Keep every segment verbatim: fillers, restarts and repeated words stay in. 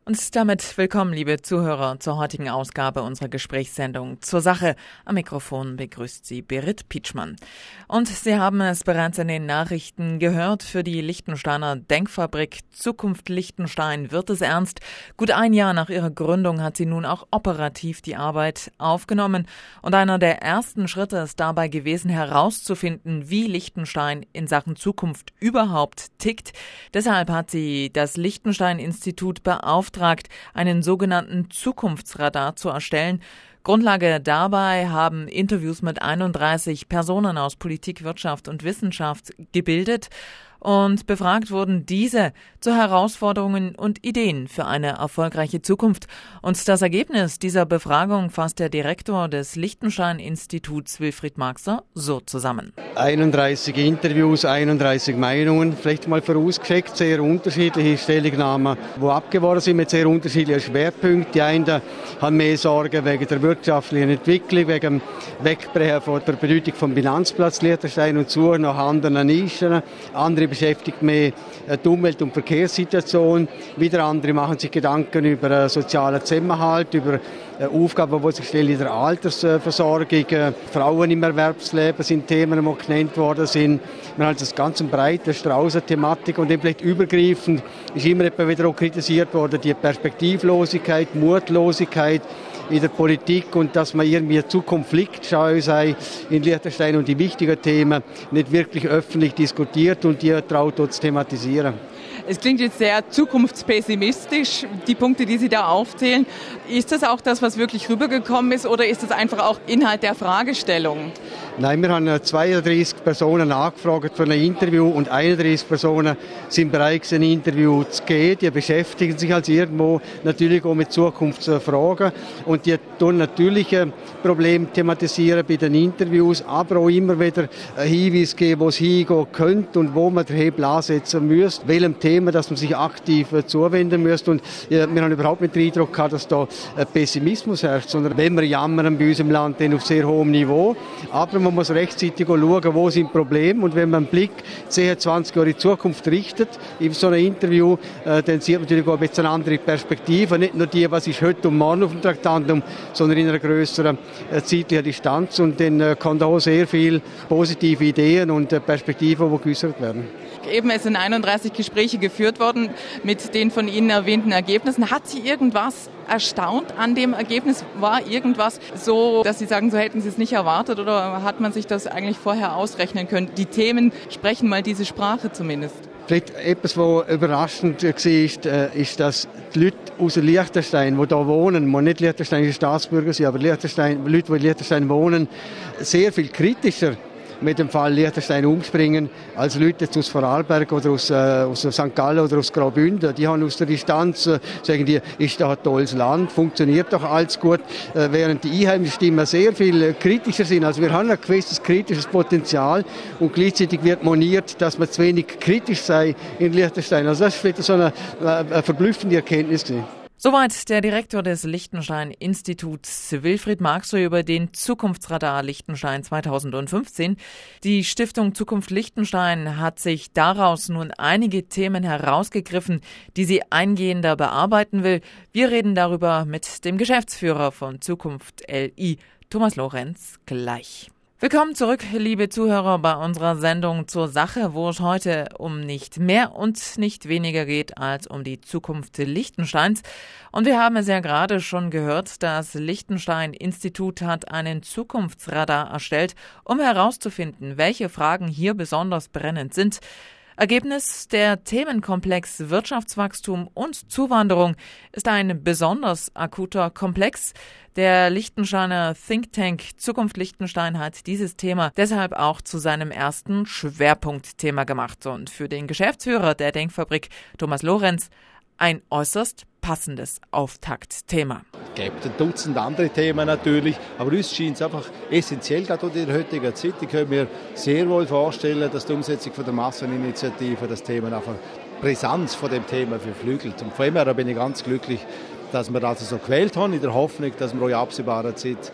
Und damit willkommen, liebe Zuhörer, zur heutigen Ausgabe unserer Gesprächssendung zur Sache. Am Mikrofon begrüßt Sie Berit Pietschmann. Und Sie haben es bereits in den Nachrichten gehört, für die Liechtensteiner Denkfabrik Zukunft Liechtenstein wird es ernst. Gut ein Jahr nach ihrer Gründung hat sie nun auch operativ die Arbeit aufgenommen. Und einer der ersten Schritte ist dabei gewesen, herauszufinden, wie Liechtenstein in Sachen Zukunft überhaupt tickt. Deshalb hat sie das Liechtenstein-Institut beauftragt, einen sogenannten Zukunftsradar zu erstellen. Grundlage dabei haben Interviews mit einunddreißig Personen aus Politik, Wirtschaft und Wissenschaft gebildet. Und befragt wurden diese zu Herausforderungen und Ideen für eine erfolgreiche Zukunft. Und das Ergebnis dieser Befragung fasst der Direktor des Liechtenstein-Instituts, Wilfried Marxer, so zusammen. einunddreißig Interviews, einunddreißig Meinungen, vielleicht mal vorausgeschickt, sehr unterschiedliche Stellungnahmen, die abgegeben sind mit sehr unterschiedlichen Schwerpunkten. Die einen haben mehr Sorgen wegen der wirtschaftlichen Entwicklung, wegen dem Wegbrechen von der Bedeutung vom Bilanzplatz Liechtenstein und Suche nach anderen Nischen. Andere beschäftigt mehr die Umwelt- und Verkehrssituation. Wieder andere machen sich Gedanken über sozialen Zusammenhalt, über Aufgaben, die sich stellen in der Altersversorgung. Frauen im Erwerbsleben sind Themen, die genannt worden sind. Man hat das ganz breite Strauß an Thematik und eben vielleicht übergreifend ist immer wieder auch kritisiert worden, die Perspektivlosigkeit, Mutlosigkeit in der Politik und dass man irgendwie zukonfliktscheu sei in Liechtenstein und die wichtigen Themen nicht wirklich öffentlich diskutiert und die traut dort zu thematisieren. Es klingt jetzt sehr zukunftspessimistisch, die Punkte, die Sie da aufzählen. Ist das auch das, was wirklich rübergekommen ist, oder ist das einfach auch Inhalt der Fragestellung? Nein, wir haben zweiunddreißig Personen angefragt für ein Interview und einunddreißig Personen sind bereit, ein Interview zu geben. Die beschäftigen sich also irgendwo natürlich auch mit Zukunftsfragen und die tun natürliche Probleme thematisieren bei den Interviews, aber auch immer wieder Hinweise geben, wo es hingehen könnte und wo man den Hebel ansetzen müsste, welchem Thema, dass man sich aktiv zuwenden müsste. Und ja, wir haben überhaupt nicht den Eindruck gehabt, dass da Pessimismus herrscht, sondern wenn wir jammern bei uns im Land, dann auf sehr hohem Niveau. Aber man muss rechtzeitig schauen, wo sind Probleme. Und wenn man einen Blick zehn, zwanzig Jahre in die Zukunft richtet, in so einem Interview, äh, dann sieht man natürlich auch ein bisschen eine andere Perspektive. Nicht nur die, was ist heute und morgen auf dem Traktandum, sondern in einer grösseren äh, zeitlichen Distanz. Und dann äh, kann da auch sehr viele positive Ideen und äh, Perspektiven, die geäußert werden. Eben, es sind einunddreißig Gespräche geführt worden mit den von Ihnen erwähnten Ergebnissen. Hat Sie irgendwas erstaunt an dem Ergebnis? War irgendwas so, dass Sie sagen, so hätten Sie es nicht erwartet, oder hat man sich das eigentlich vorher ausrechnen können? Die Themen sprechen mal diese Sprache zumindest. Vielleicht etwas, was überraschend war, ist, dass die Leute aus Liechtenstein, die hier wohnen, die nicht liechtensteinische Staatsbürger sind, aber Liechtenstein, Leute, die in Liechtenstein wohnen, sehr viel kritischer mit dem Fall Liechtenstein umspringen, als Leute aus Vorarlberg oder aus, äh, aus Sankt Gallen oder aus Graubünden. Die haben aus der Distanz, äh, sagen die, ist doch ein tolles Land, funktioniert doch alles gut, äh, während die einheimischen Stimmen sehr viel äh, kritischer sind. Also wir haben ein gewisses kritisches Potenzial und gleichzeitig wird moniert, dass man zu wenig kritisch sei in Liechtenstein. Also das ist vielleicht so eine, äh, eine verblüffende Erkenntnis gewesen. Soweit der Direktor des Liechtenstein-Instituts, Wilfried Marxer, über den Zukunftsradar Liechtenstein zweitausendfünfzehn. Die Stiftung Zukunft Liechtenstein hat sich daraus nun einige Themen herausgegriffen, die sie eingehender bearbeiten will. Wir reden darüber mit dem Geschäftsführer von Zukunft L I, Thomas Lorenz, gleich. Willkommen zurück, liebe Zuhörer, bei unserer Sendung zur Sache, wo es heute um nicht mehr und nicht weniger geht als um die Zukunft Liechtensteins. Und wir haben es ja gerade schon gehört, das Liechtenstein-Institut hat einen Zukunftsradar erstellt, um herauszufinden, welche Fragen hier besonders brennend sind. Ergebnis: der Themenkomplex Wirtschaftswachstum und Zuwanderung ist ein besonders akuter Komplex. Der Liechtensteiner Think Tank Zukunft Liechtenstein hat dieses Thema deshalb auch zu seinem ersten Schwerpunktthema gemacht. Und für den Geschäftsführer der Denkfabrik, Thomas Lorenz, ein äußerst passendes Auftaktthema. Es gibt ein Dutzend andere Themen natürlich, aber uns scheint es einfach essentiell, gerade in der heutigen Zeit. Ich kann mir sehr wohl vorstellen, dass die Umsetzung von der Masseninitiative das Thema einfach Brisanz von dem Thema verflügelt. Und von dem her bin ich ganz glücklich, dass wir das so gewählt haben, in der Hoffnung, dass wir auch in absehbarer Zeit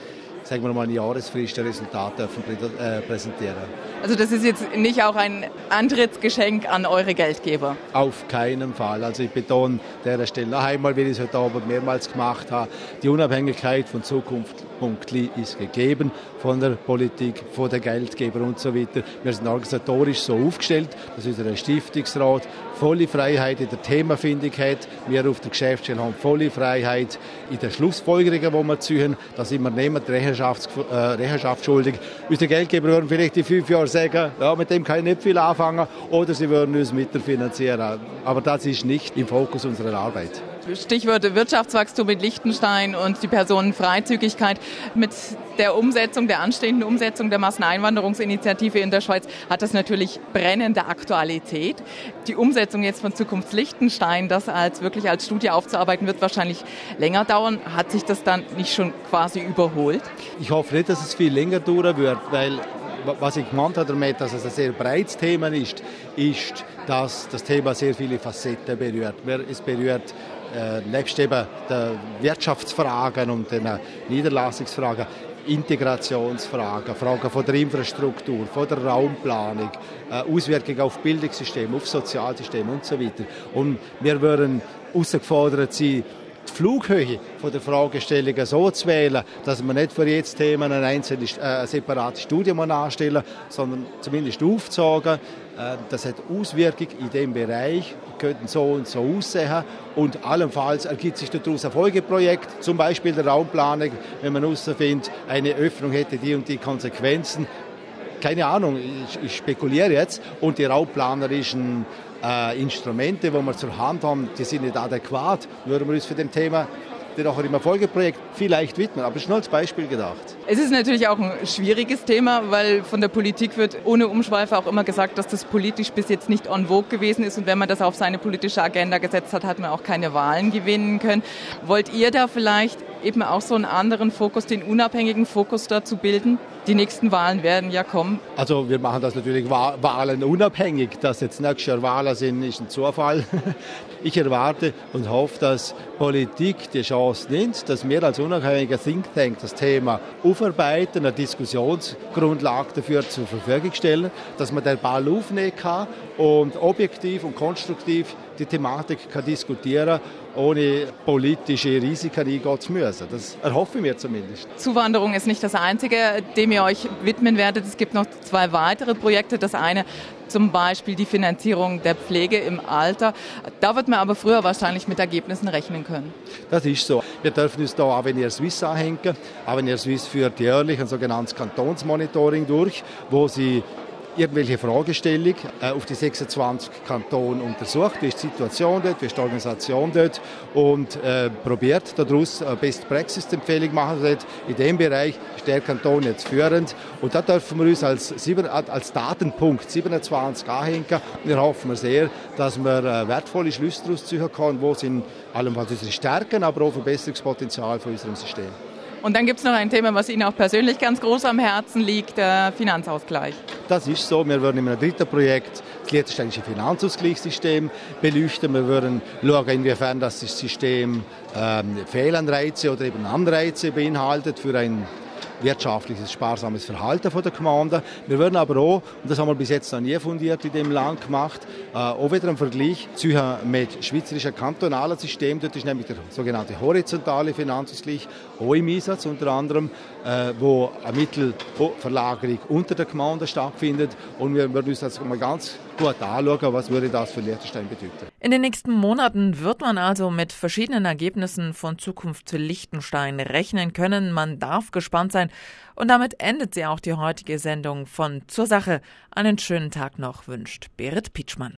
sagen wir mal, eine Jahresfrist der Resultate dürfen äh, präsentieren. Also das ist jetzt nicht auch ein Antrittsgeschenk an eure Geldgeber? Auf keinen Fall. Also ich betone an dieser Stelle noch einmal, wie ich es heute Abend mehrmals gemacht habe, die Unabhängigkeit von Zukunft.li ist gegeben, von der Politik, von den Geldgebern und so weiter. Wir sind organisatorisch so aufgestellt, dass unser Stiftungsrat volle Freiheit in der Themafindung hat. Wir auf der Geschäftsstelle haben volle Freiheit in den Schlussfolgerungen, die wir ziehen. Da sind wir niemand Rechenschaft, äh, Rechenschaft schuldig. Unsere Geldgeber würden vielleicht in fünf Jahren sagen, ja, mit dem kann ich nicht viel anfangen, oder sie würden uns mitfinanzieren. Aber das ist nicht im Fokus unserer Arbeit. Stichwort Wirtschaftswachstum in Liechtenstein und die Personenfreizügigkeit. Mit der Umsetzung, der anstehenden Umsetzung der Masseneinwanderungsinitiative in der Schweiz hat das natürlich brennende Aktualität. Die Umsetzung jetzt von Zukunft Liechtenstein, das als wirklich als Studie aufzuarbeiten, wird wahrscheinlich länger dauern. Hat sich das dann nicht schon quasi überholt? Ich hoffe nicht, dass es viel länger dauern wird, weil was ich gemeint habe damit, dass es ein sehr breites Thema ist, ist, dass das Thema sehr viele Facetten berührt. Es berührt äh, nebst eben der Wirtschaftsfragen und den Niederlassungsfragen, Integrationsfragen, Fragen von der Infrastruktur, von der Raumplanung, äh, Auswirkungen auf Bildungssystem, auf Sozialsystem und so weiter. Und wir würden herausgefordert sein, die Flughöhe von der Fragestellungen so zu wählen, dass man nicht für jedes Thema eine einzelne, äh, eine separate Studie anstellen muss, sondern zumindest aufzeigen, äh, das hat Auswirkungen in diesem Bereich, könnten so und so aussehen und allenfalls ergibt sich daraus ein Folgeprojekt, zum Beispiel der Raumplanung, wenn man herausfindet, eine Öffnung hätte die und die Konsequenzen. Keine Ahnung, ich, ich spekuliere jetzt und die raumplanerischen äh, Instrumente, die wir zur Hand haben, die sind nicht adäquat. Würden wir uns für das Thema dann auch im Erfolgeprojekt vielleicht widmen. Aber es ist nur als Beispiel gedacht. Es ist natürlich auch ein schwieriges Thema, weil von der Politik wird ohne Umschweife auch immer gesagt, dass das politisch bis jetzt nicht en vogue gewesen ist. Und wenn man das auf seine politische Agenda gesetzt hat, hat man auch keine Wahlen gewinnen können. Wollt ihr da vielleicht eben auch so einen anderen Fokus, den unabhängigen Fokus dazu bilden? Die nächsten Wahlen werden ja kommen. Also wir machen das natürlich Wahlen unabhängig. Dass jetzt nächstes Jahr Wahlen sind, ist ein Zufall. Ich erwarte und hoffe, dass Politik die Chance nimmt, dass wir als unabhängiger Think Tank das Thema aufarbeiten, eine Diskussionsgrundlage dafür zur Verfügung stellen, dass man den Ball aufnehmen kann und objektiv und konstruktiv die Thematik kann diskutieren, ohne politische Risiken eingehen zu müssen. Das erhoffe ich mir zumindest. Zuwanderung ist nicht das Einzige, dem ihr euch widmen werdet. Es gibt noch zwei weitere Projekte. Das eine zum Beispiel die Finanzierung der Pflege im Alter. Da wird man aber früher wahrscheinlich mit Ergebnissen rechnen können. Das ist so. Wir dürfen uns da Avenir Suisse anhängen. Avenir Suisse führt jährlich ein sogenanntes Kantonsmonitoring durch, wo sie irgendwelche Fragestellungen äh, auf die sechsundzwanzig Kantone untersucht, wie ist die Situation dort, wie ist die Organisation dort und äh, probiert daraus eine Best-Praxis-Empfehlung machen. Dort. In dem Bereich ist der Kanton jetzt führend und da dürfen wir uns als, als Datenpunkt siebenundzwanzig anhängen. Wir hoffen sehr, dass wir äh, wertvolle Schlüsse daraus ziehen können, wo sind allenfalls unsere Stärken, aber auch Verbesserungspotenzial von unserem System. Und dann gibt es noch ein Thema, was Ihnen auch persönlich ganz groß am Herzen liegt, der Finanzausgleich. Das ist so. Wir würden in einem dritten Projekt das liechtensteinische Finanzausgleichssystem beleuchten. Wir würden schauen, inwiefern das System ähm, Fehlanreize oder eben Anreize beinhaltet für ein wirtschaftliches, sparsames Verhalten der Gemeinden. Wir würden aber auch, und das haben wir bis jetzt noch nie fundiert in dem Land gemacht, äh, auch wieder einen Vergleich ziehen mit schweizerischen kantonalen Systemen. Dort ist nämlich der sogenannte horizontale Finanzausgleich auch im Einsatz, unter anderem, äh, wo eine Mittelverlagerung unter den Gemeinden stattfindet. Und wir würden uns das mal ganz gut anschauen, was würde das für Liechtenstein bedeuten. In den nächsten Monaten wird man also mit verschiedenen Ergebnissen von Zukunft Liechtenstein rechnen können. Man darf gespannt sein. Und damit endet sie auch die heutige Sendung von Zur Sache. Einen schönen Tag noch wünscht Berit Pietschmann.